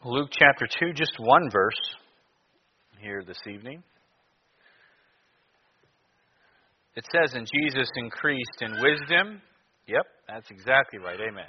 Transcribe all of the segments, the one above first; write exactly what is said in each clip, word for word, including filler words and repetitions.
Luke chapter two, just one verse here this evening. It says, and Jesus increased in wisdom. Yep, that's exactly right. Amen.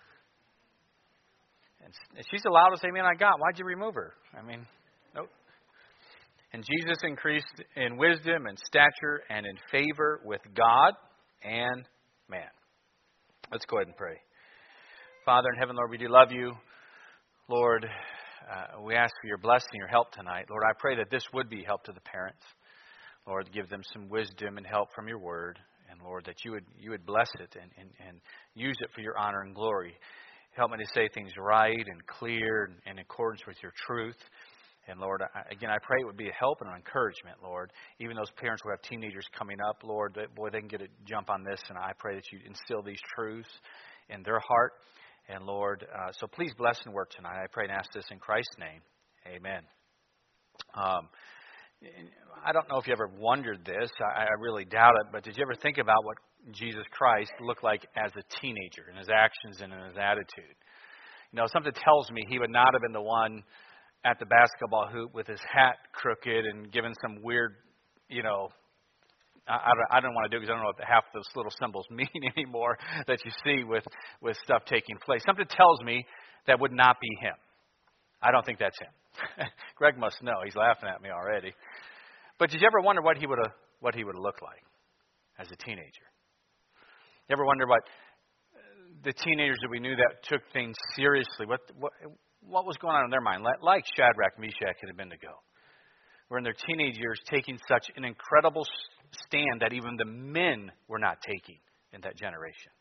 And she's the loudest amen I got. Why'd you remove her? I mean, nope. And Jesus increased in wisdom and stature and in favor with God and man. Let's go ahead and pray. Father in heaven, Lord, we do love you. Lord, uh, we ask for your blessing, your help tonight. Lord, I pray that this would be help to the parents. Lord, give them some wisdom and help from your word. And Lord, that you would you would bless it and, and, and use it for your honor and glory. Help me to say things right and clear and, and in accordance with your truth. And Lord, I, again, I pray it would be a help and an encouragement, Lord. Even those parents who have teenagers coming up, Lord, that, boy, they can get a jump on this. And I pray that you instill these truths in their heart. And Lord, uh, so please bless and work tonight. I pray and ask this in Christ's name. Amen. Um, I don't know if you ever wondered this. I, I really doubt it. But did you ever think about what Jesus Christ looked like as a teenager in his actions and in his attitude? You know, something tells me he would not have been the one at the basketball hoop with his hat crooked and giving some weird, you know, I, I, don't, I don't want to do it because I don't know what half those little symbols mean anymore that you see with, with stuff taking place. Something tells me that would not be him. I don't think that's him. Greg must know. He's laughing at me already. But did you ever wonder what he would have what he would have looked like as a teenager? You ever wonder what the teenagers that we knew that took things seriously, what what what was going on in their mind? Like Shadrach, Meshach and Abednego, were in their teenage years taking such an incredible stand that even the men were not taking in that generation.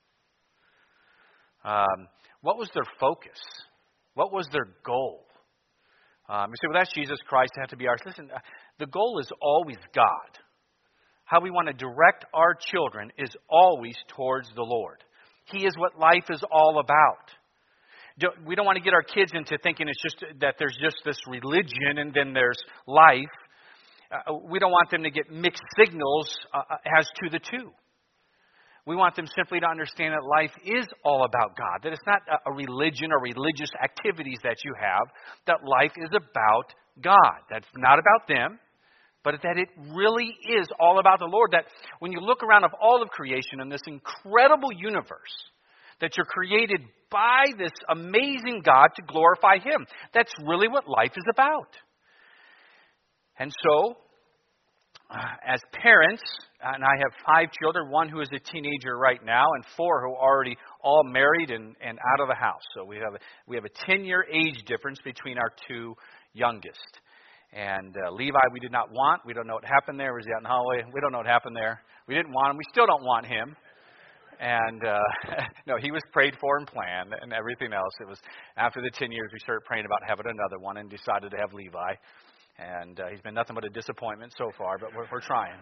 Um, what was their focus? What was their goal? Um, you say, well, that's Jesus Christ. It had to be ours. Listen, uh, the goal is always God. How we want to direct our children is always towards the Lord. He is what life is all about. Don't, we don't want to get our kids into thinking it's just that there's just this religion and then there's life. Uh, we don't want them to get mixed signals uh, as to the two. We want them simply to understand that life is all about God, that it's not a religion or religious activities that you have, that life is about God. That's not about them, but that it really is all about the Lord. That when you look around of all of creation in this incredible universe, that you're created by this amazing God to glorify Him. That's really what life is about. And so, uh, as parents, and I have five children, one who is a teenager right now, and four who are already all married and, and out of the house. So we have a, we have a ten-year age difference between our two youngest. And uh, Levi, we did not want. We don't know what happened there. Was he out in the hallway? We don't know what happened there. We didn't want him. We still don't want him. And uh, no, he was prayed for and planned and everything else. It was after the ten years we started praying about having another one and decided to have Levi. And uh, he's been nothing but a disappointment so far, but we're, we're trying.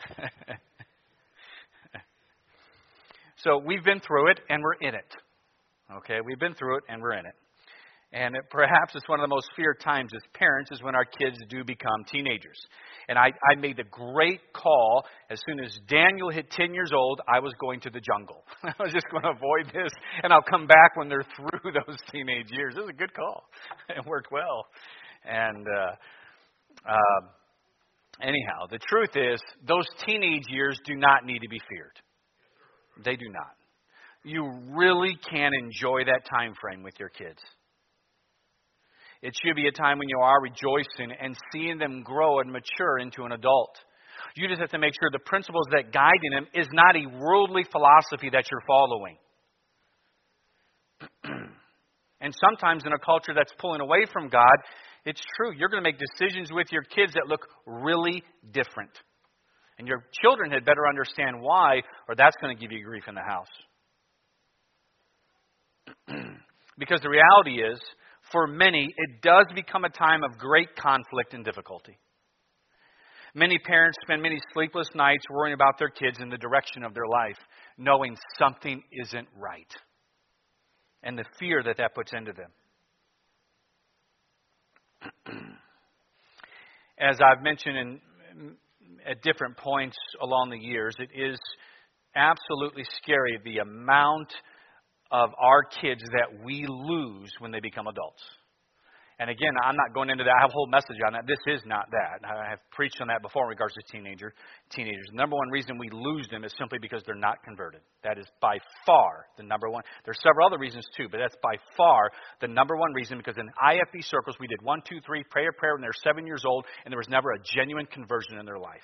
So we've been through it and we're in it. Okay, we've been through it and we're in it. And it, perhaps it's one of the most feared times as parents is when our kids do become teenagers. And I, I made the great call as soon as Daniel hit ten years old, I was going to the jungle. I was just going to avoid this, and I'll come back when they're through those teenage years. It was a good call. It worked well. And uh, uh, anyhow, the truth is those teenage years do not need to be feared. They do not. You really can enjoy that time frame with your kids. It should be a time when you are rejoicing and seeing them grow and mature into an adult. You just have to make sure the principles that guide them is not a worldly philosophy that you're following. And sometimes in a culture that's pulling away from God, it's true. You're going to make decisions with your kids that look really different. And your children had better understand why, or that's going to give you grief in the house. Because the reality is, for many, it does become a time of great conflict and difficulty. Many parents spend many sleepless nights worrying about their kids and the direction of their life, knowing something isn't right, and the fear that that puts into them. As I've mentioned in, at different points along the years, it is absolutely scary the amount of our kids that we lose when they become adults. And again, I'm not going into that. I have a whole message on that. This is not that. I have preached on that before in regards to teenager, teenagers. The number one reason we lose them is simply because they're not converted. That is by far the number one. There's several other reasons too, but that's by far the number one reason, because in I F B circles we did one, two, three, prayer, prayer when they're seven years old, and there was never a genuine conversion in their life.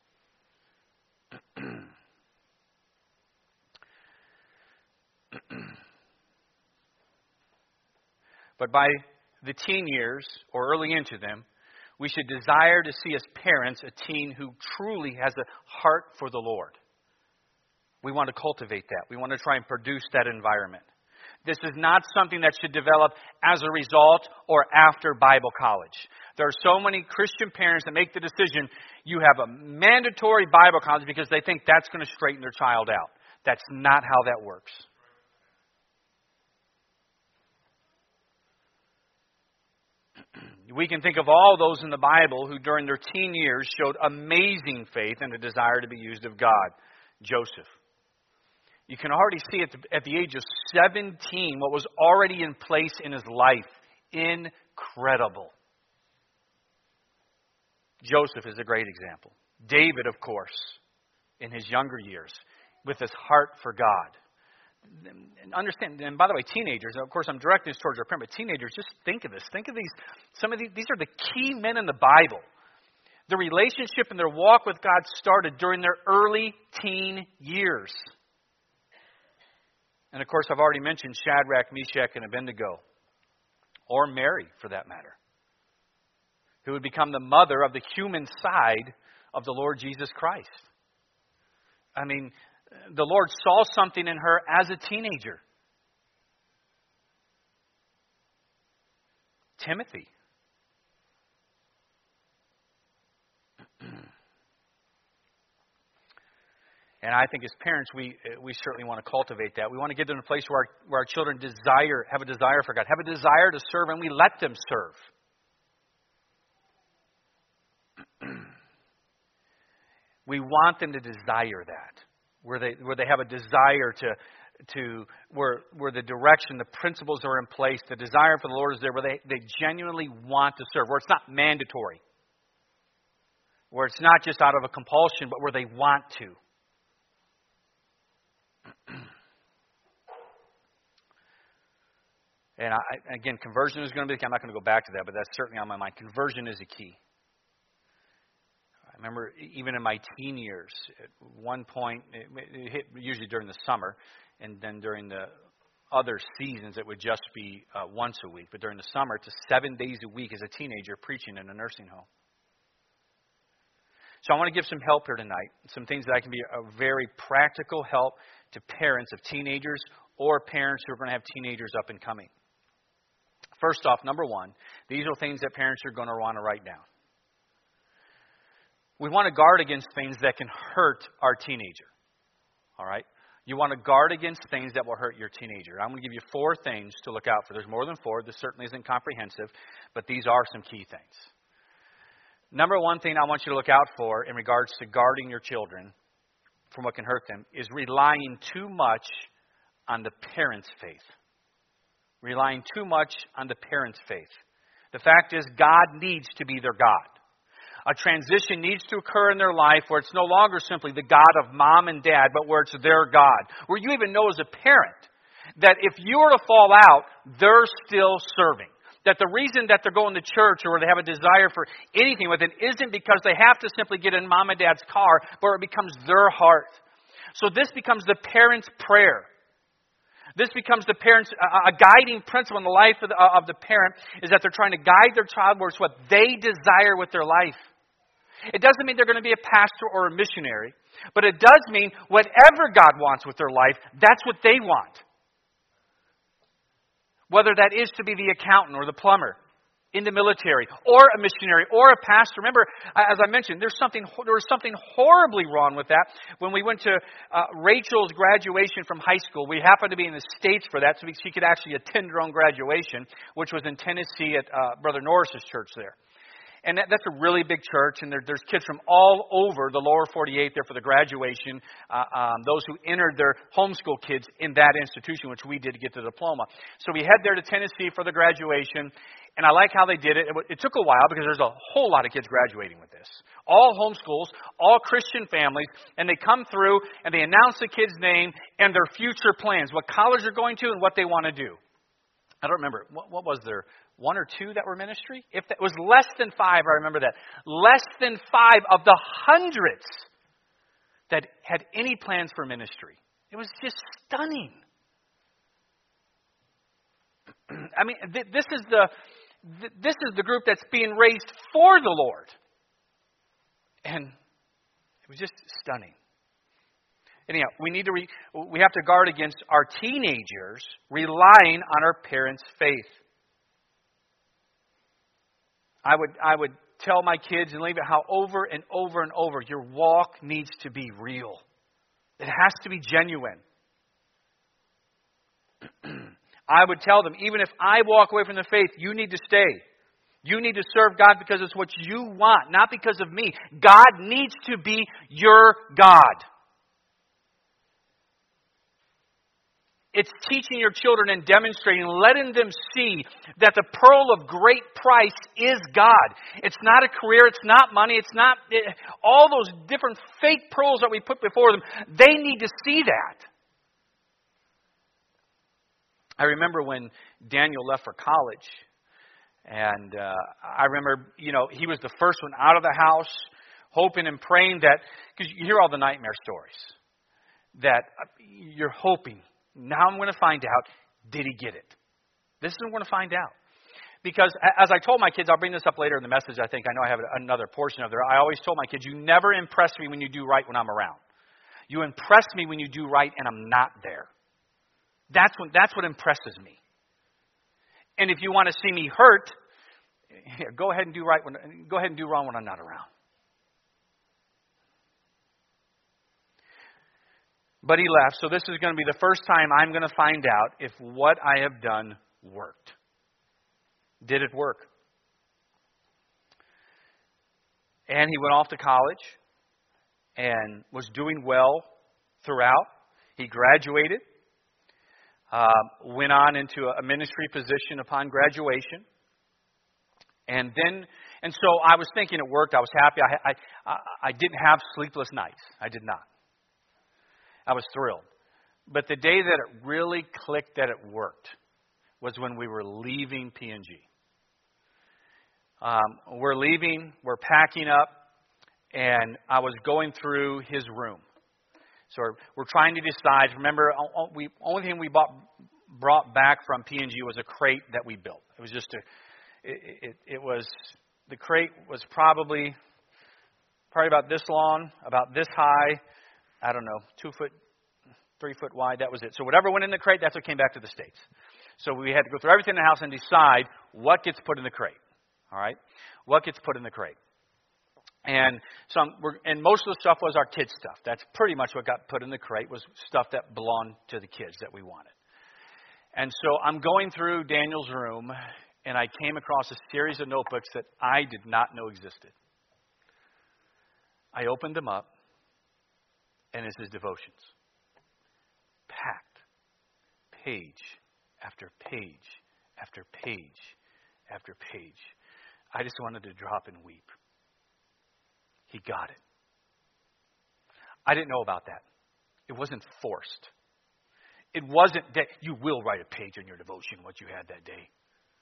But by the teen years, or early into them, we should desire to see as parents a teen who truly has a heart for the Lord. We want to cultivate that. We want to try and produce that environment. This is not something that should develop as a result or after Bible college. There are so many Christian parents that make the decision, you have a mandatory Bible college because they think that's going to straighten their child out. That's not how that works. We can think of all those in the Bible who during their teen years showed amazing faith and a desire to be used of God. Joseph. You can already see at the, at the age of seventeen what was already in place in his life. Incredible. Joseph is a great example. David, of course, in his younger years, with his heart for God. And understand, and by the way, teenagers, of course I'm directing this towards our parents, but teenagers, just think of this. Think of these, some of these, these are the key men in the Bible. The relationship and their walk with God started during their early teen years. And of course, I've already mentioned Shadrach, Meshach, and Abednego. Or Mary, for that matter. Who would become the mother of the human side of the Lord Jesus Christ. I mean, the Lord saw something in her as a teenager. Timothy. And I think as parents, we we certainly want to cultivate that. We want to get them to a place where our, where our children desire, have a desire for God, have a desire to serve, and we let them serve. We want them to desire that. Where they where they have a desire to to where where the direction, the principles are in place, the desire for the Lord is there, where they, they genuinely want to serve, where it's not mandatory, where it's not just out of a compulsion, but where they want to. And I, again, conversion is going to be the key. I'm not going to go back to that, but that's certainly on my mind. Conversion is a key. I remember even in my teen years, at one point, it, it hit usually during the summer, and then during the other seasons, it would just be uh, once a week. But during the summer, it's seven days a week as a teenager preaching in a nursing home. So I want to give some help here tonight, some things that I can be a very practical help to parents of teenagers or parents who are going to have teenagers up and coming. First off, number one, these are things that parents are going to want to write down. We want to guard against things that can hurt our teenager. All right? You want to guard against things that will hurt your teenager. I'm going to give you four things to look out for. There's more than four. This certainly isn't comprehensive, but these are some key things. Number one thing I want you to look out for in regards to guarding your children from what can hurt them is relying too much on the parent's faith. Relying too much on the parent's faith. The fact is, God needs to be their God. A transition needs to occur in their life where it's no longer simply the God of mom and dad, but where it's their God. Where you even know as a parent that if you were to fall out, they're still serving. That the reason that they're going to church or they have a desire for anything with it isn't because they have to simply get in mom and dad's car, but it becomes their heart. So this becomes the parent's prayer. This becomes the parents' a guiding principle in the life of the, of the parent is that they're trying to guide their child towards what they desire with their life. It doesn't mean they're going to be a pastor or a missionary, but it does mean whatever God wants with their life, that's what they want. Whether that is to be the accountant or the plumber in the military or a missionary or a pastor. Remember, as I mentioned, there's something there was something horribly wrong with that. When we went to uh, Rachel's graduation from high school, we happened to be in the States for that, so she could actually attend her own graduation, which was in Tennessee at uh, Brother Norris's church there. And that, that's a really big church, and there, there's kids from all over the lower forty-eight there for the graduation, uh, um, those who entered their homeschool kids in that institution, which we did to get the diploma. So we head there to Tennessee for the graduation, and I like how they did it. It, it took a while because there's a whole lot of kids graduating with this. All homeschools, all Christian families, and they come through, and they announce the kid's name and their future plans, what college they're going to and what they want to do. I don't remember. What, what was there? One or two that were ministry? If that, it was less than five, I remember that. Less than five of the hundreds that had any plans for ministry. It was just stunning. I mean, th- this is the th- this is the group that's being raised for the Lord, and it was just stunning. Anyhow, we need to re- we have to guard against our teenagers relying on our parents' faith. I would I would tell my kids and leave it how over and over and over your walk needs to be real. It has to be genuine. I would tell them, even if I walk away from the faith, you need to stay. You need to serve God because it's what you want, not because of me. God needs to be your God. It's teaching your children and demonstrating, letting them see that the pearl of great price is God. It's not a career, it's not money, it's not it, all those different fake pearls that we put before them. They need to see that. I remember when Daniel left for college, and uh, I remember, you know, he was the first one out of the house, hoping and praying that, because you hear all the nightmare stories, that you're hoping, now I'm going to find out, did he get it? This is what I'm going to find out. Because as I told my kids, I'll bring this up later in the message, I think, I know I have another portion of there. I always told my kids, you never impress me when you do right when I'm around. You impress me when you do right and I'm not there. That's what, that's what impresses me. And if you want to see me hurt, yeah, go ahead and do right when, go ahead and do wrong when I'm not around. But he left, so this is going to be the first time I'm going to find out if what I have done worked. Did it work? And he went off to college and was doing well throughout. He graduated, uh, went on into a ministry position upon graduation. And then, and so I was thinking it worked. I was happy. I, I, I didn't have sleepless nights. I did not. I was thrilled. But the day that it really clicked that it worked was when we were leaving P and G. Um, we're leaving, we're packing up, and I was going through his room. So we're, we're trying to decide. Remember, the only thing we bought, brought back from P and G was a crate that we built. It was just a, it, it, it was, the crate was probably, probably about this long, about this high, I don't know, two foot, three foot wide, that was it. So whatever went in the crate, that's what came back to the States. So we had to go through everything in the house and decide what gets put in the crate. All right? What gets put in the crate. And some, we're, and most of the stuff was our kids' stuff. That's pretty much what got put in the crate, was stuff that belonged to the kids that we wanted. And so I'm going through Daniel's room, and I came across a series of notebooks that I did not know existed. I opened them up, and it's his devotions. Packed. Page after page after page after page. I just wanted to drop and weep. He got it. I didn't know about that. It wasn't forced. It wasn't that you will write a page on your devotion, what you had that day.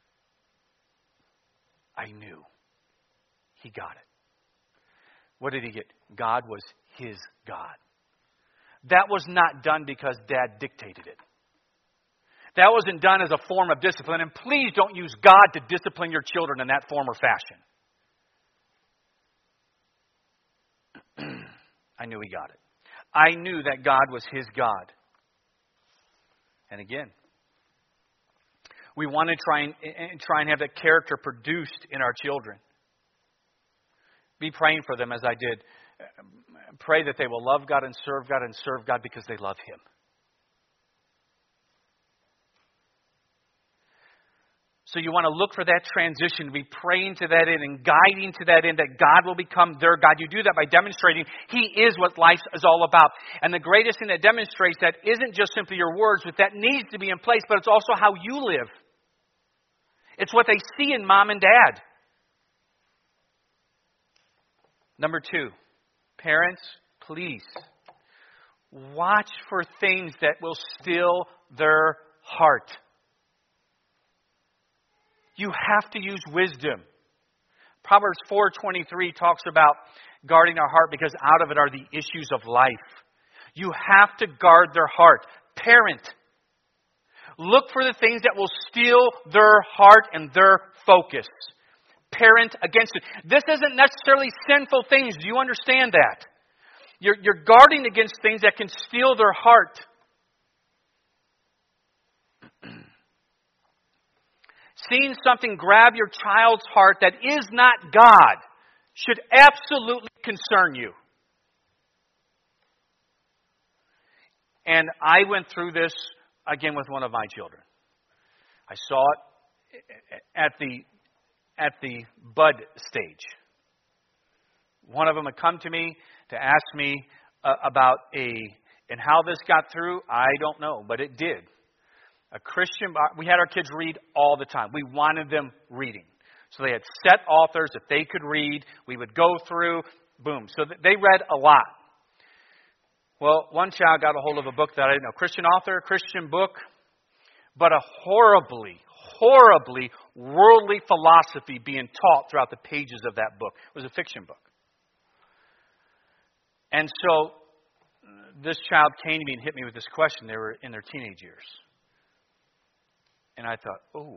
I knew. He got it. What did he get? God was his God. That was not done because Dad dictated it. That wasn't done as a form of discipline. And please don't use God to discipline your children in that form or fashion. I knew he got it. I knew that God was his God. And again, we want to try and, and try and have that character produced in our children. Be praying for them as I did. Pray that they will love God and serve God and serve God because they love him. So you want to look for that transition, to be praying to that end and guiding to that end, that God will become their God. You do that by demonstrating He is what life is all about. And the greatest thing that demonstrates that isn't just simply your words, but that needs to be in place, but it's also how you live. It's what they see in mom and dad. Number two, parents, please watch for things that will still their heart. You have to use wisdom. Proverbs four twenty-three talks about guarding our heart because out of it are the issues of life. You have to guard their heart. Parent, look for the things that will steal their heart and their focus. Parent against it. This isn't necessarily sinful things. Do you understand that? You're, you're guarding against things that can steal their heart. Seeing something grab your child's heart that is not God should absolutely concern you. And I went through this again with one of my children. I saw it at the at the bud stage. One of them had come to me to ask me uh, about a, and how this got through, I don't know, but it did. A Christian, we had our kids read all the time. We wanted them reading. So they had set authors that they could read. We would go through, boom. So they read a lot. Well, one child got a hold of a book that I didn't know. Christian author, Christian book, but a horribly, horribly worldly philosophy being taught throughout the pages of that book. It was a fiction book. And so this child came to me and hit me with this question. They were in their teenage years. And I thought, oh.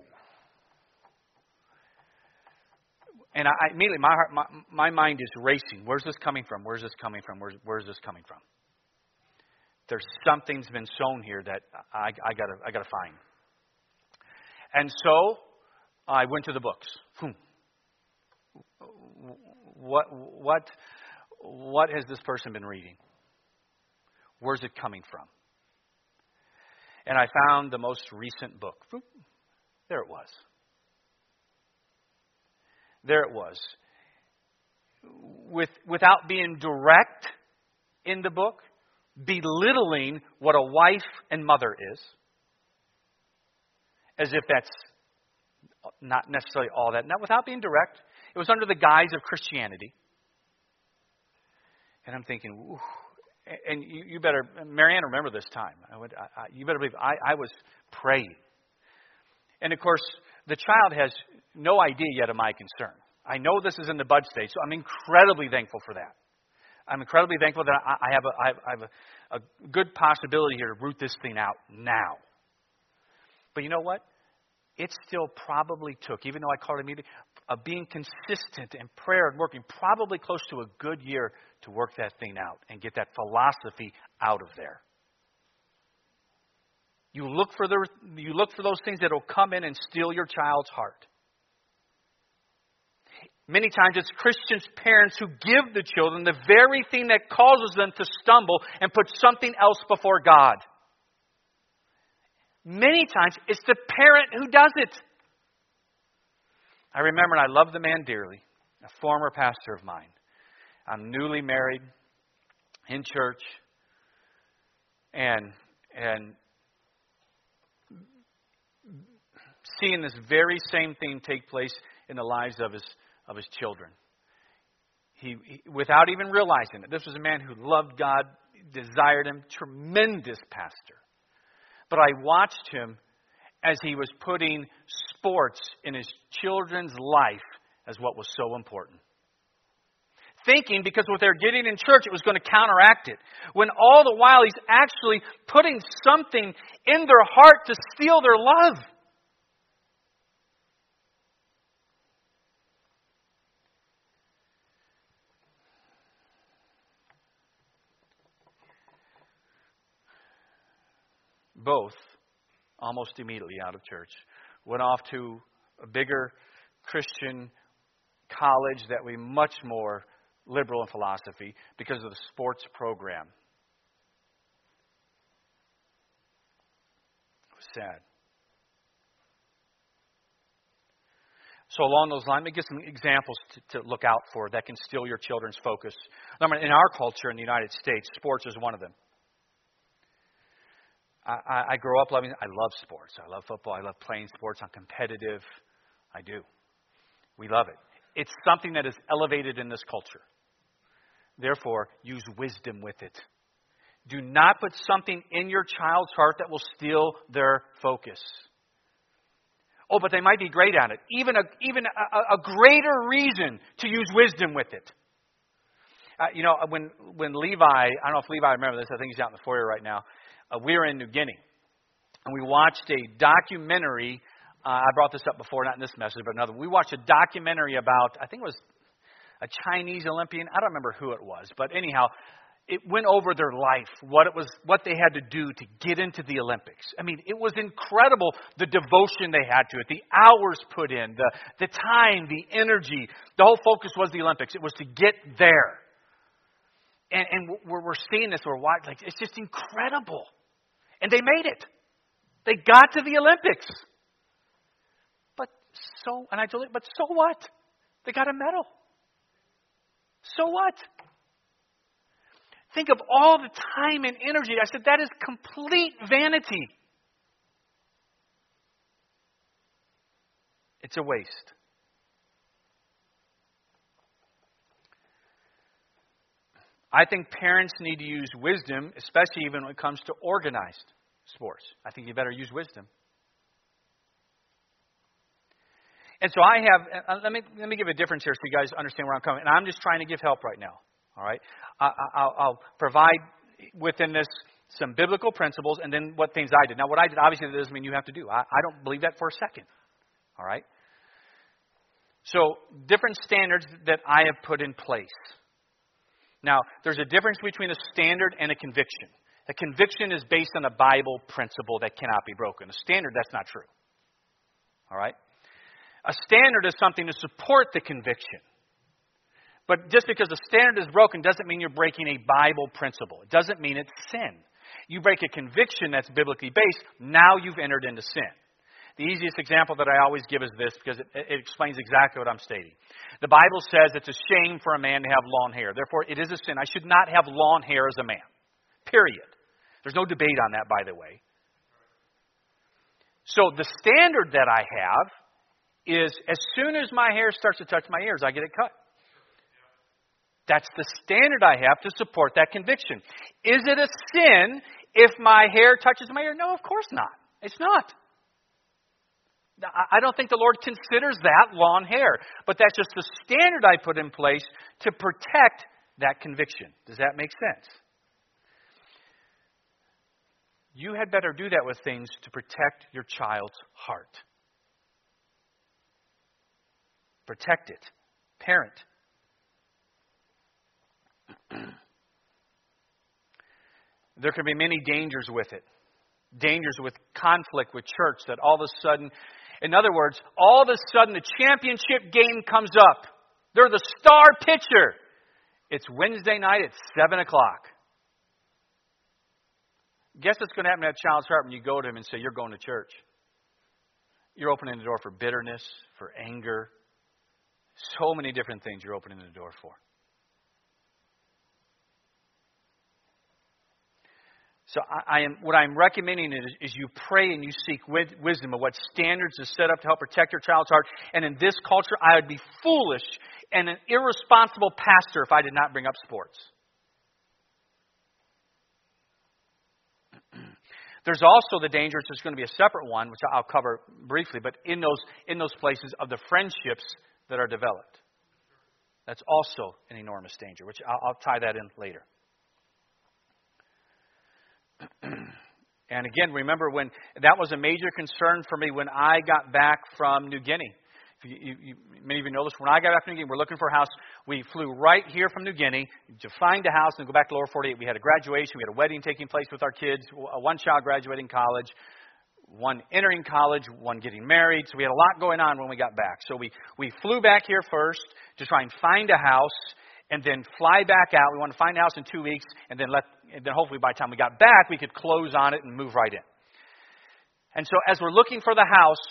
And I, I immediately, my heart, my, my mind is racing. Where's this coming from? Where's this coming from? Where's, where's this coming from? There's something's been sown here that I, I gotta, I gotta find. And so I went to the books. Hmm. What, what, what has this person been reading? Where's it coming from? And I found the most recent book. There it was. There it was. With, without being direct in the book, belittling what a wife and mother is, as if that's not necessarily all that. Not without being direct. It was under the guise of Christianity. And I'm thinking, ooh. And you, you better, Marianne, remember this time. I would, I, I, you better believe I, I was praying. And of course, the child has no idea yet of my concern. I know this is in the bud stage, so I'm incredibly thankful for that. I'm incredibly thankful that I, I have, a, I have, I have a, a good possibility here to root this thing out now. But you know what? It still probably took, even though I called it immediately, of being consistent in prayer and working, probably close to a good year to work that thing out and get that philosophy out of there. You look for the, you look for those things that will come in and steal your child's heart. Many times it's Christians, parents who give the children the very thing that causes them to stumble and put something else before God. Many times it's the parent who does it. I remember, and I love the man dearly, a former pastor of mine. I'm newly married in church, and and seeing this very same thing take place in the lives of his of his children. He, he without even realizing it, this was a man who loved God, desired Him, tremendous pastor. But I watched him as he was putting sports in his children's life as what was so important. Thinking because what they're getting in church, it was going to counteract it. When all the while he's actually putting something in their heart to steal their love. Both, almost immediately out of church, went off to a bigger Christian college that was much more liberal in philosophy because of the sports program. It was sad. So along those lines, let me give some examples to, to look out for that can steal your children's focus. In our culture in the United States, sports is one of them. I, I grew up loving, I love sports. I love football. I love playing sports. I'm competitive. I do. We love it. It's something that is elevated in this culture. Therefore, use wisdom with it. Do not put something in your child's heart that will steal their focus. Oh, but they might be great at it. Even a, even a, a greater reason to use wisdom with it. Uh, you know, when when Levi, I don't know if Levi remember this, I think he's out in the foyer right now. Uh, we were in New Guinea, and we watched a documentary. Uh, I brought this up before, not in this message, but another. We watched a documentary about, I think it was a Chinese Olympian. I don't remember who it was, but anyhow, it went over their life, what it was, what they had to do to get into the Olympics. I mean, it was incredible, the devotion they had to it, the hours put in, the the time, the energy. The whole focus was the Olympics. It was to get there. And, and we're, we're seeing this, we're watching, like, it's just incredible. And they made it. They got to the Olympics. But so, and I told you, but so what? They got a medal. So what? Think of all the time and energy. I said, that is complete vanity. It's a waste. I think parents need to use wisdom, especially even when it comes to organized sports. I think you better use wisdom. And so I have, let me let me give a difference here so you guys understand where I'm coming. And I'm just trying to give help right now. All right? I, I'll, I'll provide within this some biblical principles and then what things I did. Now, what I did, obviously, that doesn't mean you have to do. I, I don't believe that for a second. All right? So, different standards that I have put in place. Now, there's a difference between a standard and a conviction. A conviction is based on a Bible principle that cannot be broken. A standard, that's not true. All right? A standard is something to support the conviction. But just because the standard is broken doesn't mean you're breaking a Bible principle. It doesn't mean it's sin. You break a conviction that's biblically based, now you've entered into sin. The easiest example that I always give is this because it, it explains exactly what I'm stating. The Bible says it's a shame for a man to have long hair. Therefore, it is a sin. I should not have long hair as a man. Period. There's no debate on that, by the way. So the standard that I have is as soon as my hair starts to touch my ears, I get it cut. That's the standard I have to support that conviction. Is it a sin if my hair touches my ear? No, of course not. It's not. I don't think the Lord considers that long hair. But that's just the standard I put in place to protect that conviction. Does that make sense? You had better do that with things to protect your child's heart. Protect it. Parent. There can be many dangers with it. Dangers with conflict with church that all of a sudden, in other words, all of a sudden the championship game comes up. They're the star pitcher. It's Wednesday night at seven o'clock. Guess what's going to happen to that child's heart when you go to him and say, you're going to church? You're opening the door for bitterness, for anger. So many different things you're opening the door for. So I, I am. What I'm recommending is, is you pray and you seek wisdom of what standards to set up to help protect your child's heart. And in this culture, I would be foolish and an irresponsible pastor if I did not bring up sports. There's also the dangers. There's going to be a separate one, which I'll cover briefly. But in those in those places of the friendships that are developed, that's also an enormous danger. Which I'll, I'll tie that in later. And again, remember when that was a major concern for me when I got back from New Guinea. You, you, you, many of you know this. When I got back from New Guinea, we're looking for a house. We flew right here from New Guinea to find a house and go back to Lower forty-eight. We had a graduation. We had a wedding taking place with our kids. One child graduating college, one entering college, one getting married. So we had a lot going on when we got back. So we, we flew back here first to try and find a house and then fly back out. We wanted to find a house in two weeks and then let, and then hopefully by the time we got back, we could close on it and move right in. And so as we're looking for the house,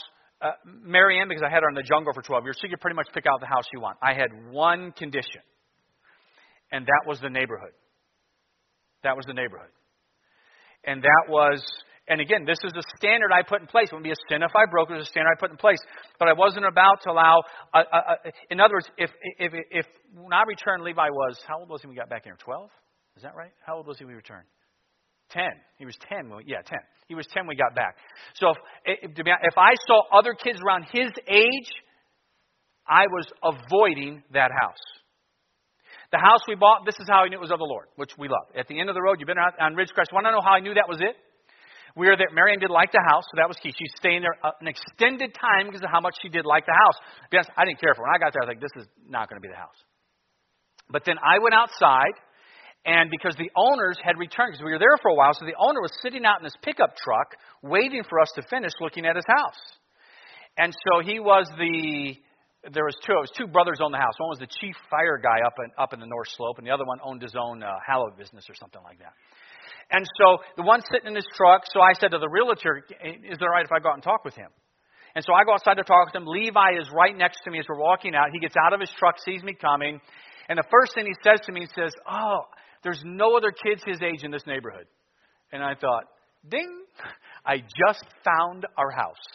uh, Mary Ann, because I had her in the jungle for twelve years, she could pretty much pick out the house she wanted. I had one condition, and that was the neighborhood. That was the neighborhood. And that was, and again, this is the standard I put in place. It wouldn't be a sin if I broke it. It was a standard I put in place. But I wasn't about to allow, a, a, a, in other words, if, if, if when I returned, Levi was, how old was he when we got back here? twelve? Is that right? How old was he when we returned? ten. He was ten. When we, yeah, ten. He was ten when we got back. So if, if I saw other kids around his age, I was avoiding that house. The house we bought, this is how I knew it was of the Lord, which we love. At the end of the road, you've been out on Ridgecrest. Want to know how I knew that was it? We were there. Marianne did like the house, so that was key. She's staying there an extended time because of how much she did like the house. Yes, I didn't care for it. When I got there, I was like, this is not going to be the house. But then I went outside, and because the owners had returned, because we were there for a while, so the owner was sitting out in his pickup truck waiting for us to finish looking at his house. And so he was the... There was two. It was two brothers owned the house. One was the chief fire guy up in up in the North Slope, and the other one owned his own uh, hallow business or something like that. And so the one sitting in his truck. So I said to the realtor, "Is it all right if I go out and talk with him?" And so I go outside to talk with him. Levi is right next to me as we're walking out. He gets out of his truck, sees me coming, and the first thing he says to me, he says, "Oh, there's no other kids his age in this neighborhood." And I thought, "Ding! I just found our house."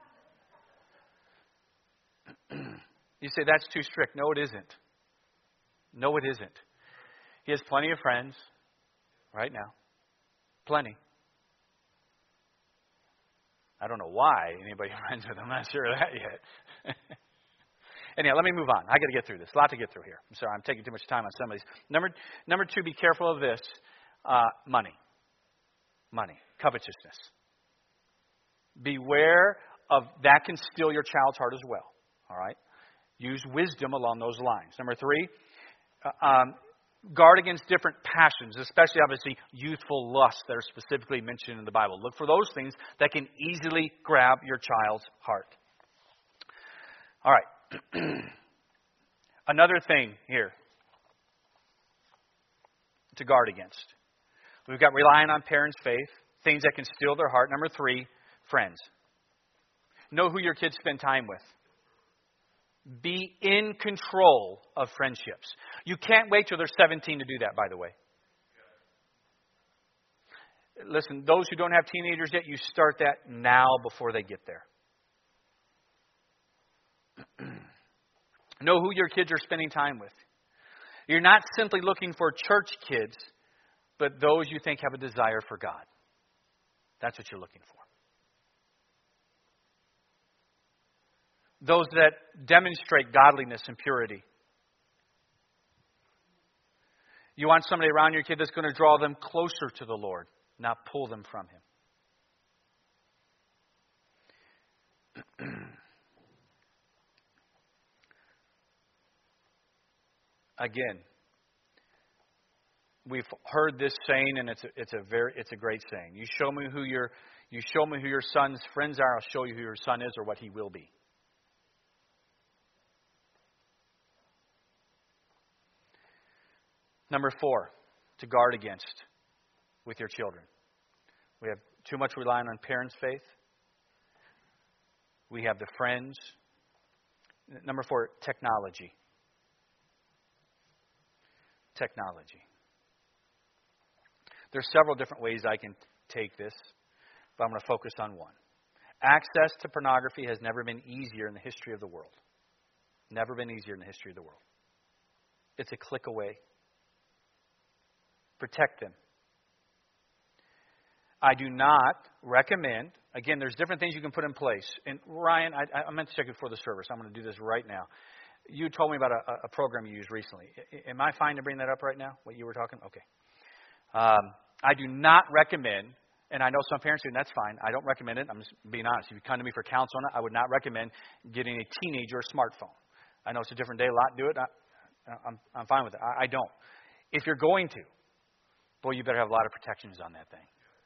You say, that's too strict. No, it isn't. No, it isn't. He has plenty of friends right now. Plenty. I don't know why anybody friends with him. I'm not sure of that yet. Anyhow, let me move on. I got to get through this. A lot to get through here. I'm sorry, I'm taking too much time on some of these. Number, number two, be careful of this. Uh, money. Money. Covetousness. Beware of that can steal your child's heart as well. All right? Use wisdom along those lines. Number three, uh, um, guard against different passions, especially, obviously, youthful lusts that are specifically mentioned in the Bible. Look for those things that can easily grab your child's heart. All right. Another thing here to guard against. We've got relying on parents' faith, things that can steal their heart. Number three, friends. Know who your kids spend time with. Be in control of friendships. You can't wait till they're seventeen to do that, by the way. Listen, those who don't have teenagers yet, you start that now before they get there. Know who your kids are spending time with. You're not simply looking for church kids, but those you think have a desire for God. That's what you're looking for. Those that demonstrate godliness and purity. You want somebody around your kid that's going to draw them closer to the Lord, not pull them from Him. Again, we've heard this saying, and it's a, it's a very it's a great saying. You show me who your you show me who your son's friends are, I'll show you who your son is or what he will be. Number four, to guard against with your children. We have too much relying on parents' faith. We have the friends. Number four, technology. Technology. There's several different ways I can take this, but I'm going to focus on one. Access to pornography has never been easier in the history of the world. Never been easier in the history of the world. It's a click away. Protect them. I do not recommend, again, there's different things you can put in place. And Ryan, I, I meant to check it before the service. I'm going to do this right now. You told me about a, a program you used recently. Am I fine to bring that up right now, what you were talking? Okay. Um, I do not recommend, and I know some parents do, and that's fine. I don't recommend it. I'm just being honest. If you come to me for counsel on it, I would not recommend getting a teenager a smartphone. I know it's a different day. A lot do it. I, I'm, I'm fine with it. I, I don't. If you're going to, boy, you better have a lot of protections on that thing.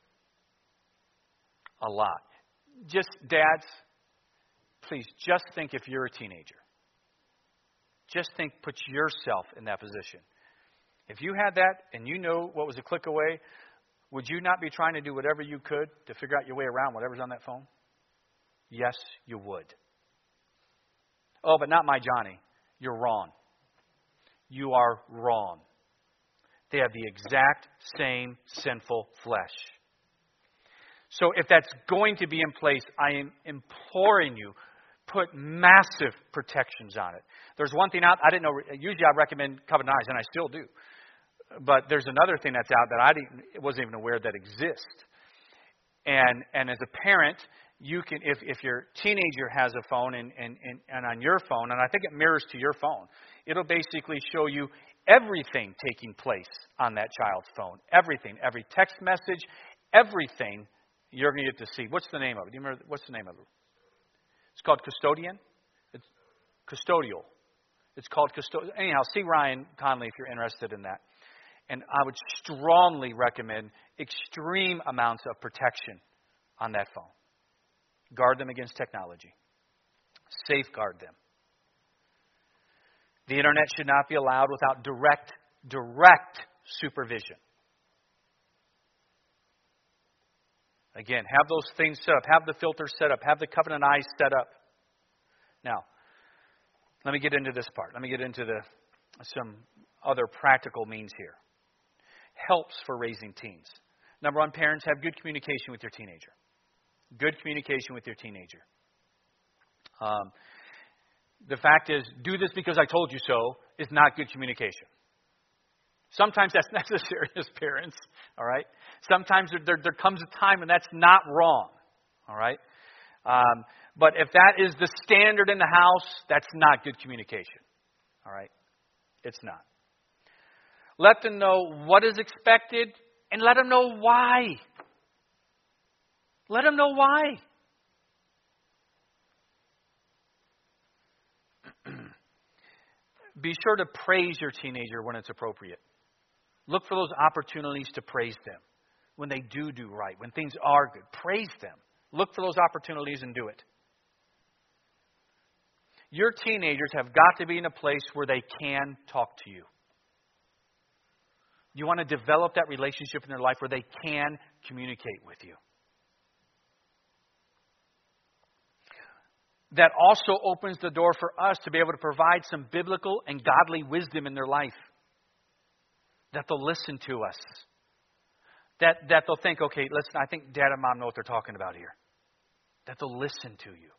A lot. Just, dads, please, just think if you're a teenager. Just think, put yourself in that position. If you had that and you know what was a click away, would you not be trying to do whatever you could to figure out your way around whatever's on that phone? Yes, you would. Oh, but not my Johnny. You're wrong. You are wrong. They have the exact same sinful flesh. So if that's going to be in place, I am imploring you, put massive protections on it. There's one thing out, I didn't know, usually I recommend Covenant Eyes, and I still do. But there's another thing that's out that I didn't, wasn't even aware that exists. And and as a parent, you can, if, if your teenager has a phone and, and, and, and on your phone, and I think it mirrors to your phone, it'll basically show you everything taking place on that child's phone. Everything. Every text message, everything you're going to get to see. What's the name of it? Do you remember, what's the name of it? It's called Custodian. It's custodial. It's called custodial. Anyhow, see Ryan Conley if you're interested in that. And I would strongly recommend extreme amounts of protection on that phone. Guard them against technology. Safeguard them. The internet should not be allowed without direct, direct supervision. Again, have those things set up. Have the filter set up. Have the Covenant Eyes set up. Now, let me get into this part. Let me get into the some other practical means here. Helps for raising teens. Number one, parents, have good communication with your teenager. Good communication with your teenager. Um, the fact is, do this because I told you so is not good communication. Sometimes that's necessary as parents, all right? Sometimes there, there, there comes a time when that's not wrong, all right? Um, but if that is the standard in the house, that's not good communication, all right? It's not. Let them know what is expected and let them know why. Let them know why. Be sure to praise your teenager when it's appropriate. Look for those opportunities to praise them. When they do do right, when things are good, praise them. Look for those opportunities and do it. Your teenagers have got to be in a place where they can talk to you. You want to develop that relationship in their life where they can communicate with you. That also opens the door for us to be able to provide some biblical and godly wisdom in their life. That they'll listen to us. That, that they'll think, okay, listen, I think Dad and Mom know what they're talking about here. That they'll listen to you.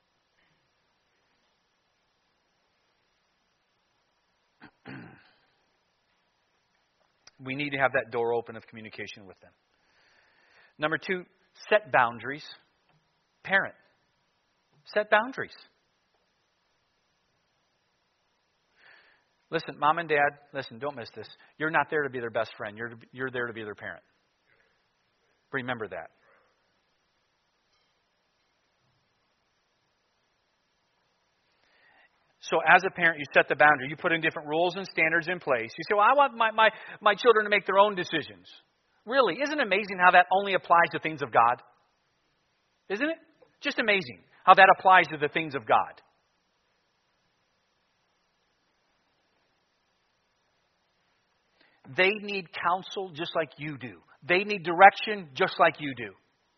We need to have that door open of communication with them. Number two, set boundaries. Parent, set boundaries. Listen, Mom and Dad, listen, don't miss this. You're not there to be their best friend. You're, you're there to be their parent. Remember that. So as a parent, you set the boundary. You put in different rules and standards in place. You say, well, I want my, my, my children to make their own decisions. Really, isn't it amazing how that only applies to things of God? Isn't it? Just amazing how that applies to the things of God. They need counsel just like you do. They need direction just like you do.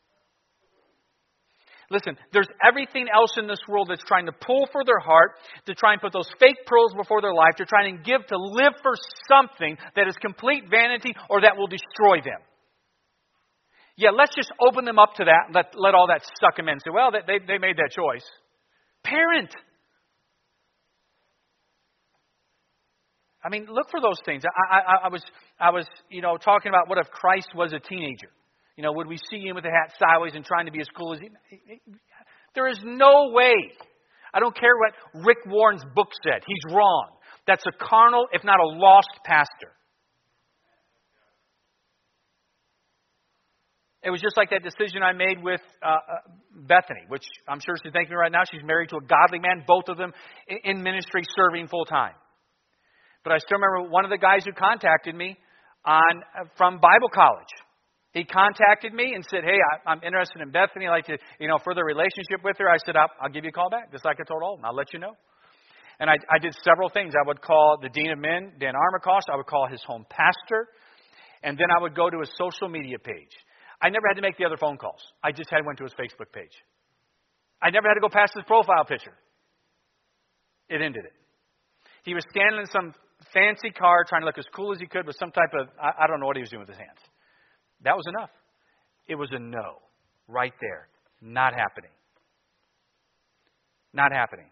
Listen, there's everything else in this world that's trying to pull for their heart, to try and put those fake pearls before their life, to try and give, to live for something that is complete vanity or that will destroy them. Yeah, let's just open them up to that and let, let all that suck them in. Say, well, they, they made that choice. Parent. I mean, look for those things. I, I, I was, I was, you know, talking about what if Christ was a teenager? You know, would we see him with the hat sideways and trying to be as cool as he? There is no way. I don't care what Rick Warren's book said. He's wrong. That's a carnal, if not a lost pastor. It was just like that decision I made with uh, Bethany, which I'm sure she's thanking me right now. She's married to a godly man, both of them in ministry, serving full time. But I still remember one of the guys who contacted me on from Bible college. He contacted me and said, hey, I, I'm interested in Bethany. I'd like to, you know, further relationship with her. I said, I'll, I'll give you a call back, just like I told Alton. I'll let you know. And I, I did several things. I would call the Dean of Men, Dan Armacost. I would call his home pastor. And then I would go to his social media page. I never had to make the other phone calls. I just had went to his Facebook page. I never had to go past his profile picture. It ended it. He was standing in some fancy car trying to look as cool as he could with some type of, I, I don't know what he was doing with his hands. That was enough. It was a no. Right there. Not happening. Not happening.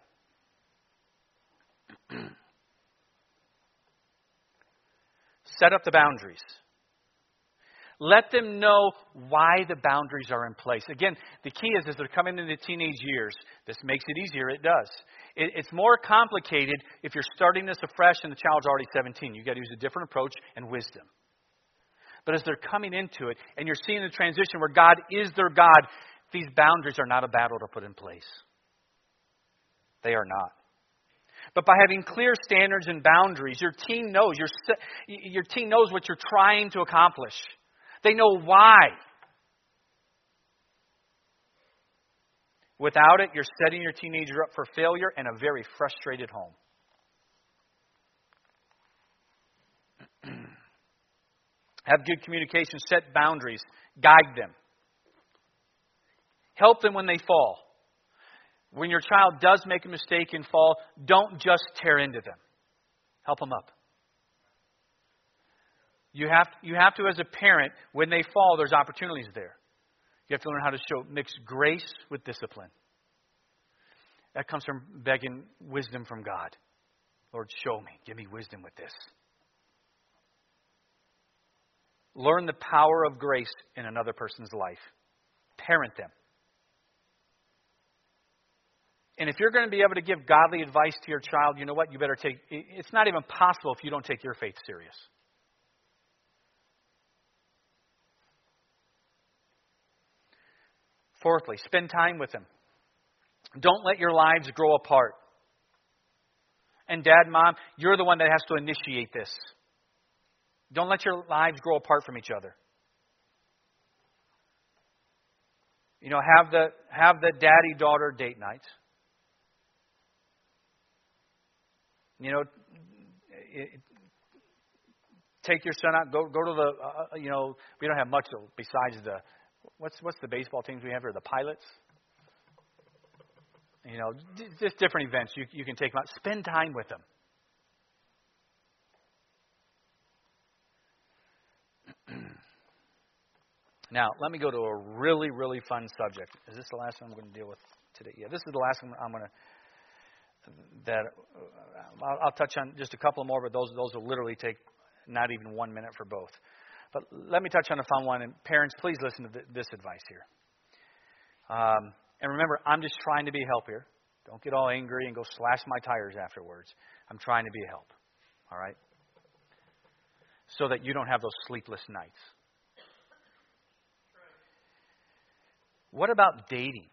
Set up the boundaries. Let them know why the boundaries are in place. Again, the key is as they're coming into teenage years, this makes it easier. It does. It, it's more complicated if you're starting this afresh and the child's already seventeen. You've got to use a different approach and wisdom. But as they're coming into it and you're seeing the transition where God is their God, these boundaries are not a battle to put in place. They are not. But by having clear standards and boundaries, your teen knows your your teen knows what you're trying to accomplish. They know why. Without it, you're setting your teenager up for failure and a very frustrated home. Have good communication, set boundaries, guide them. Help them when they fall. When your child does make a mistake and fall, don't just tear into them. Help them up. You have, you have to, as a parent, when they fall, there's opportunities there. You have to learn how to show mix grace with discipline. That comes from begging wisdom from God. Lord, show me. Give me wisdom with this. Learn the power of grace in another person's life. Parent them. And if you're going to be able to give godly advice to your child, you know what? You better take, it's not even possible if you don't take your faith serious. Fourthly, spend time with them. Don't let your lives grow apart. And dad, mom, you're the one that has to initiate this. Don't let your lives grow apart from each other. You know, have the have the daddy-daughter date nights. You know, it, take your son out. Go go to the. Uh, you know, we don't have much besides the. What's what's the baseball teams we have here? The Pilots. You know, just different events. You you can take them out. Spend time with them. Now, let me go to a really, really fun subject. Is this the last one I'm going to deal with today? Yeah, this is the last one I'm going to. That uh, I'll, I'll touch on just a couple more, but those those will literally take not even one minute for both. But let me touch on a fun one. And parents, please listen to th- this advice here. Um, and remember, I'm just trying to be a help here. Don't get all angry and go slash my tires afterwards. I'm trying to be a help. All right? So that you don't have those sleepless nights. What about dating?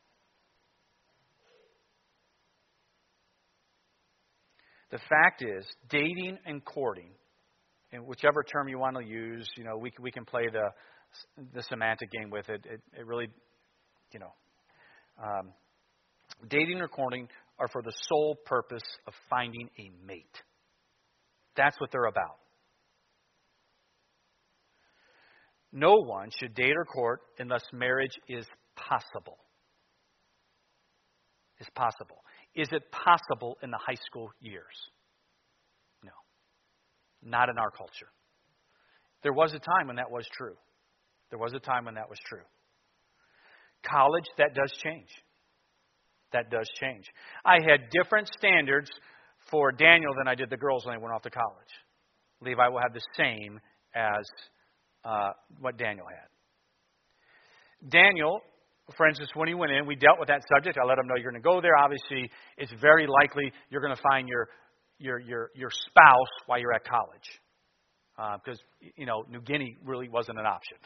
The fact is, dating and courting, and whichever term you want to use, you know, we we can play the the semantic game with it. It, it really, you know, um, dating or courting are for the sole purpose of finding a mate. That's what they're about. No one should date or court unless marriage is possible. Is possible. Is it possible in the high school years? No. Not in our culture. There was a time when that was true. There was a time when that was true. College, that does change. That does change. I had different standards for Daniel than I did the girls when they went off to college. Levi will have the same as uh, what Daniel had. Daniel, for instance, when he went in, we dealt with that subject. I let him know you're going to go there. Obviously, it's very likely you're going to find your your your your spouse while you're at college, because uh, you know New Guinea really wasn't an option.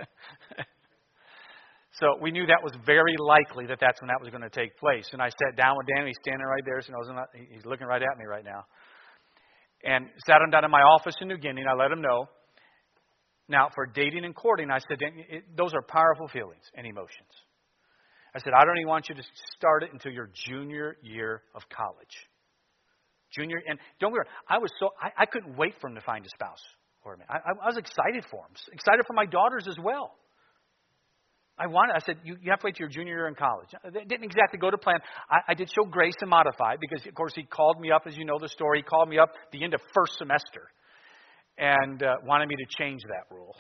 So we knew that was very likely that that's when that was going to take place. And I sat down with Daniel. He's standing right there. So he's looking right at me right now. And sat him down in my office in New Guinea, and I let him know. Now, for dating and courting, I said, it, those are powerful feelings and emotions. I said, I don't even want you to start it until your junior year of college. Junior, and don't get me wrong, I was so, I, I couldn't wait for him to find a spouse for me. I, I was excited for him, excited for my daughters as well. I wanted, I said, you, you have to wait till your junior year in college. It didn't exactly go to plan. I, I did show grace and modify because, of course, he called me up, as you know the story. He called me up at the end of first semester and uh, wanted me to change that rule.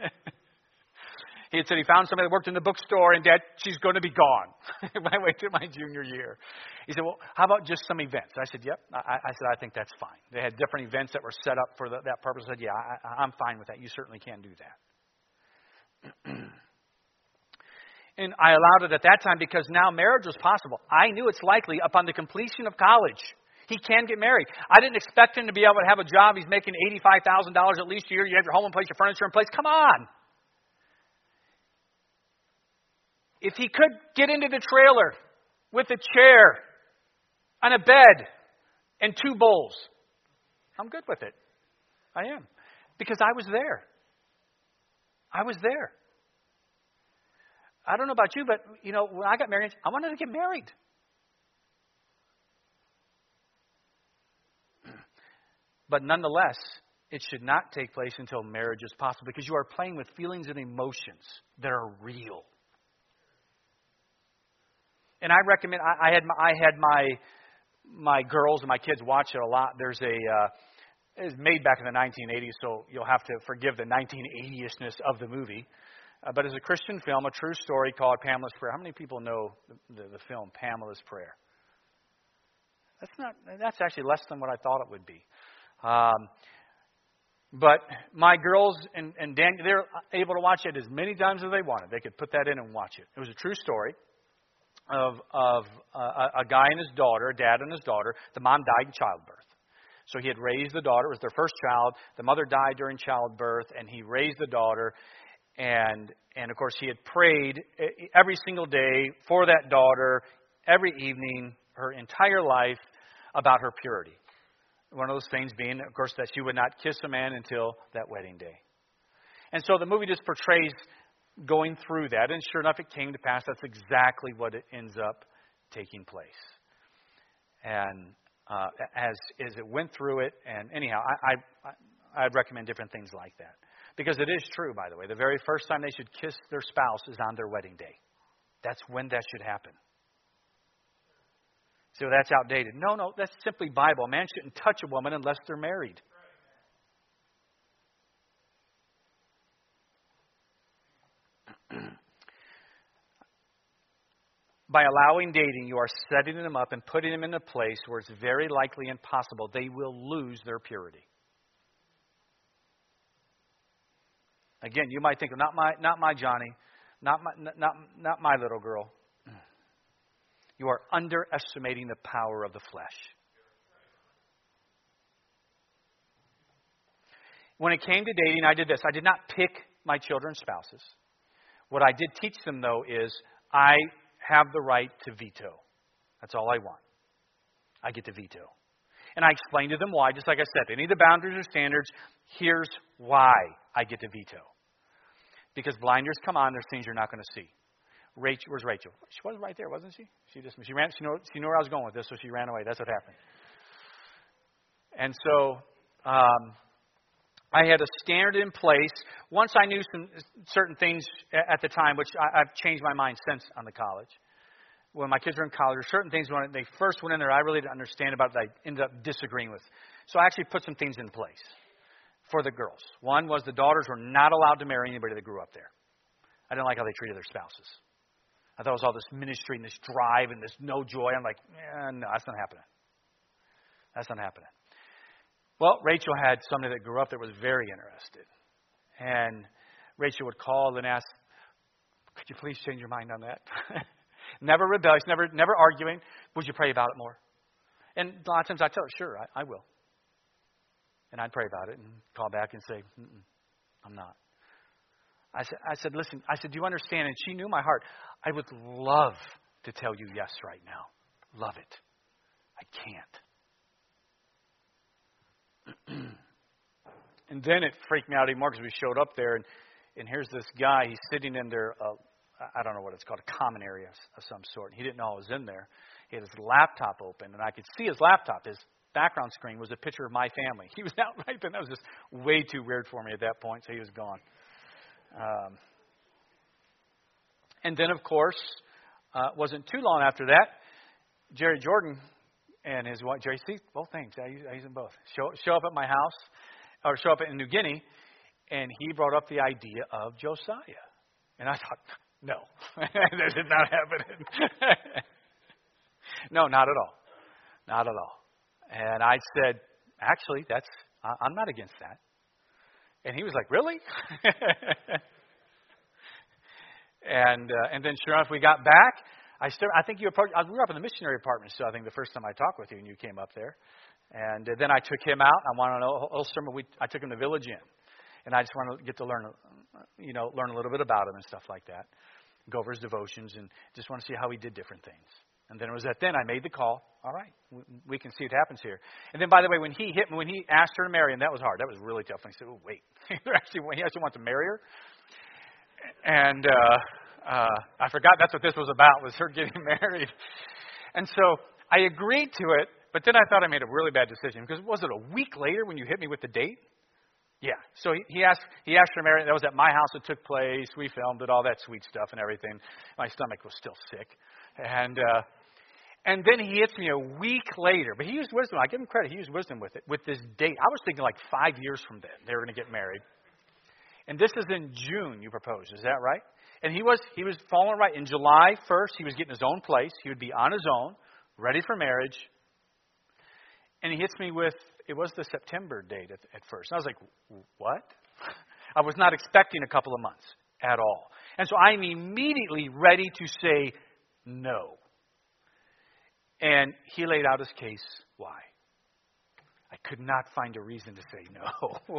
He had said he found somebody that worked in the bookstore, and Dad, she's going to be gone when I wait till my junior year. He said, well, how about just some events? I said, yep. I, I said, I think that's fine. They had different events that were set up for the, that purpose. I said, yeah, I, I'm fine with that. You certainly can do that. And I allowed it at that time because now marriage was possible. I knew it's likely upon the completion of college, he can get married. I didn't expect him to be able to have a job. He's making eighty-five thousand dollars at least a year. You have your home in place, your furniture in place. Come on. If he could get into the trailer with a chair and a bed and two bowls, I'm good with it. I am. Because I was there. I was there. I don't know about you, but, you know, when I got married, I wanted to get married. But nonetheless, it should not take place until marriage is possible because you are playing with feelings and emotions that are real. And I recommend, I, I had my, I had my my girls and my kids watch it a lot. There's a, uh, it was made back in the nineteen eighties, so you'll have to forgive the nineteen eighty-ishness of the movie. Uh, but it's a Christian film, a true story called Pamela's Prayer. How many people know the, the, the film Pamela's Prayer? That's not. That's actually less than what I thought it would be. Um, but my girls and, and Dan, they're able to watch it as many times as they wanted. They could put that in and watch it. It was a true story of of uh, a guy and his daughter, a dad and his daughter. The mom died in childbirth. So he had raised the daughter. It was their first child. The mother died during childbirth, and he raised the daughter. And, and of course, he had prayed every single day for that daughter, every evening, her entire life, about her purity. One of those things being, of course, that she would not kiss a man until that wedding day. And so the movie just portrays going through that. And sure enough, it came to pass. That's exactly what it ends up taking place. And uh, as as it went through it, and anyhow, I, I, I'd recommend different things like that. Because it is true, by the way. The very first time they should kiss their spouse is on their wedding day. That's when that should happen. So that's outdated. No, no, that's simply Bible. A man shouldn't touch a woman unless they're married. By allowing dating, you are setting them up and putting them in a place where it's very likely and possible they will lose their purity. Again, you might think, not my, not my Johnny, not my, not, not my little girl. You are underestimating the power of the flesh. When it came to dating, I did this. I did not pick my children's spouses. What I did teach them, though, is I have the right to veto. That's all I want. I get to veto. And I explained to them why, just like I said, any of the boundaries or standards, here's why I get to veto. Because blinders come on, there's things you're not going to see. Rachel, where's Rachel? She was right there, wasn't she? She just she ran. She knew, she knew where I was going with this, so she ran away. That's what happened. And so um, I had a standard in place. Once I knew some certain things at the time, which I, I've changed my mind since on the college. When my kids were in college, there were certain things when they first went in there, I really didn't understand about it. I ended up disagreeing with. So I actually put some things in place for the girls. One was the daughters were not allowed to marry anybody that grew up there. I didn't like how they treated their spouses. I thought it was all this ministry and this drive and this no joy. I'm like, eh, no, that's not happening. That's not happening. Well, Rachel had somebody that grew up that was very interested. And Rachel would call and ask, could you please change your mind on that? Never rebellious, never never arguing. Would you pray about it more? And a lot of times I tell her, sure, I, I will. And I'd pray about it and call back and say, Mm-mm, I'm not. I said, I said, listen, I said, do you understand? And she knew my heart. I would love to tell you yes right now. Love it. I can't. And then it freaked me out even more because we showed up there, and, and here's this guy. He's sitting in there, uh, I don't know what it's called, a common area of some sort. He didn't know I was in there. He had his laptop open, and I could see his laptop. His background screen was a picture of my family. He was out right then. That was just way too weird for me at that point, so he was gone. Um, And then, of course, uh, wasn't too long after that, Jerry Jordan and his wife, Jerry, see, both things. I use, I use them both. Show, show up at my house, or show up in New Guinea, and he brought up the idea of Josiah. And I thought, no, that did not happen. No, not at all. Not at all. And I said, actually, that's I'm not against that. And he was like, really? and uh, and then sure enough, we got back. I still, I think you approached, I grew up in the missionary apartment, so I think the first time I talked with you and you came up there. And uh, then I took him out. I wanted to know, Ulster, we, I took him to Village Inn. And I just wanted to get to learn, you know, learn a little bit about him and stuff like that. Go over his devotions and just want to see how he did different things. And then it was at then I made the call. All right, we, we can see what happens here. And then, by the way, when he hit me, when he asked her to marry him, that was hard. That was really tough. And I said, oh, wait. actually, he actually wants to marry her? And uh, uh, I forgot that's what this was about, was her getting married. And so I agreed to it, but then I thought I made a really bad decision. Because was it a week later when you hit me with the date? Yeah. So he, he asked he asked her to marry. That was at my house. It took place. We filmed it, all that sweet stuff and everything. My stomach was still sick. And uh, and then he hits me a week later. But he used wisdom. I give him credit. He used wisdom with it, with this date. I was thinking like five years from then they were going to get married. And this is in June you proposed. Is that right? And he was he was following right. In July first, he was getting his own place. He would be on his own, ready for marriage. And he hits me with, it was the September date at, at first. And I was like, what? I was not expecting a couple of months at all. And so I'm immediately ready to say no. And he laid out his case why. I could not find a reason to say no.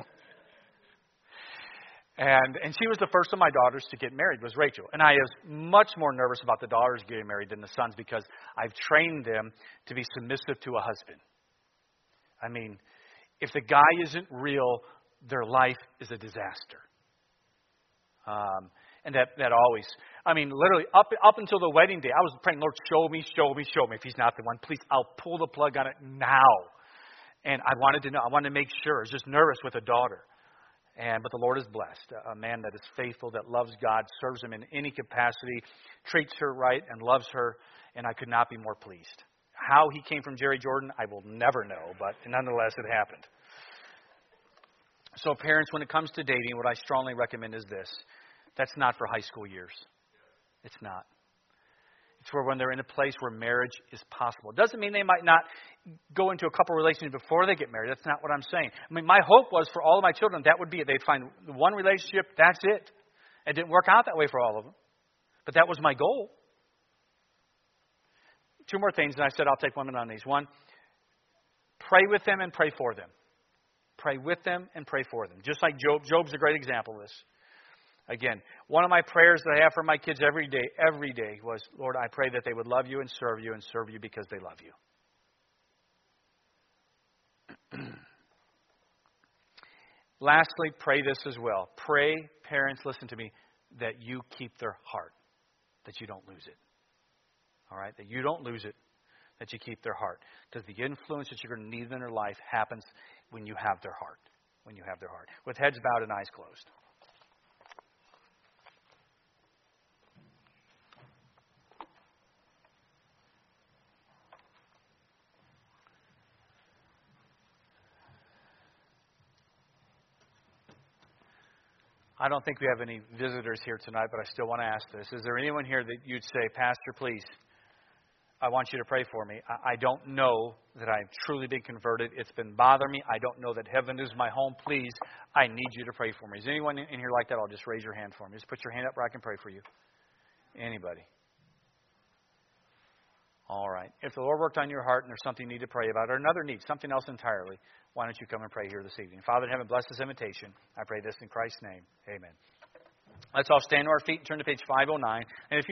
and and she was the first of my daughters to get married, was Rachel. And I was much more nervous about the daughters getting married than the sons because I've trained them to be submissive to a husband. I mean, if the guy isn't real, their life is a disaster. Um, and that, that always, I mean, literally up up until the wedding day, I was praying, Lord, show me, show me, show me. If he's not the one, please, I'll pull the plug on it now. And I wanted to know, I wanted to make sure. I was just nervous with a daughter. And but the Lord is blessed. A man that is faithful, that loves God, serves him in any capacity, treats her right, and loves her. And I could not be more pleased. How he came from Jerry Jordan, I will never know, but nonetheless, it happened. So parents, when it comes to dating, what I strongly recommend is this. That's not for high school years. It's not. It's where when they're in a place where marriage is possible. It doesn't mean they might not go into a couple relationships before they get married. That's not what I'm saying. I mean, my hope was for all of my children, that would be it. They'd find one relationship, that's it. It didn't work out that way for all of them. But that was my goal. Two more things, and I said I'll take one minute on these. One, pray with them and pray for them. Pray with them and pray for them. Just like Job. Job's a great example of this. Again, one of my prayers that I have for my kids every day, every day was, Lord, I pray that they would love you and serve you and serve you because they love you. Lastly, pray this as well. Pray, parents, listen to me, that you keep their heart, that you don't lose it. All right, that you don't lose it, that you keep their heart. Because the influence that you're going to need in their life happens when you have their heart. When you have their heart. With heads bowed and eyes closed. I don't think we have any visitors here tonight, but I still want to ask this. Is there anyone here that you'd say, Pastor, please, I want you to pray for me. I don't know that I've truly been converted. It's been bothering me. I don't know that heaven is my home. Please, I need you to pray for me. Is anyone in here like that? I'll just raise your hand for me. Just put your hand up where I can pray for you. Anybody? All right. If the Lord worked on your heart and there's something you need to pray about or another need, something else entirely, why don't you come and pray here this evening? Father in heaven, bless this invitation. I pray this in Christ's name. Amen. Let's all stand to our feet and turn to page five oh nine. And if